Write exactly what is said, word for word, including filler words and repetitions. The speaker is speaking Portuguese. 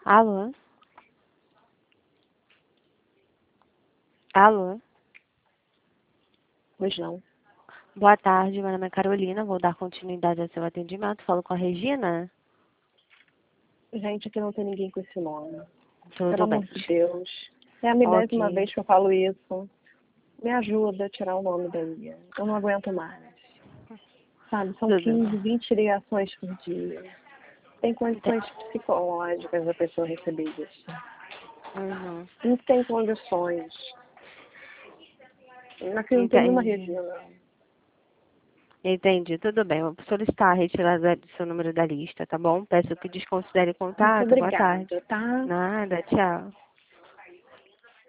Alô? Alô? Pois não. Boa tarde, meu nome é Carolina, vou dar continuidade ao seu atendimento. Falo com a Regina? Gente, aqui não tem ninguém com esse nome. Tudo Pelo bem. amor de Deus. É a milésima Ok. vez que eu falo isso. Me ajuda a tirar o nome daí. Eu não aguento mais. Sabe, são Tudo quinze, bem. vinte ligações por dia. Tem condições Ente- psicológicas da pessoa receber isso. Uhum. Não tem condições. Aqui não tem nenhuma Entendi. Regina. Entendi, tudo bem. Vou solicitar a retirada do seu número da lista, tá bom? Peço que desconsidere o Muito contato. Boa tarde. obrigada, tá? Nada, tchau.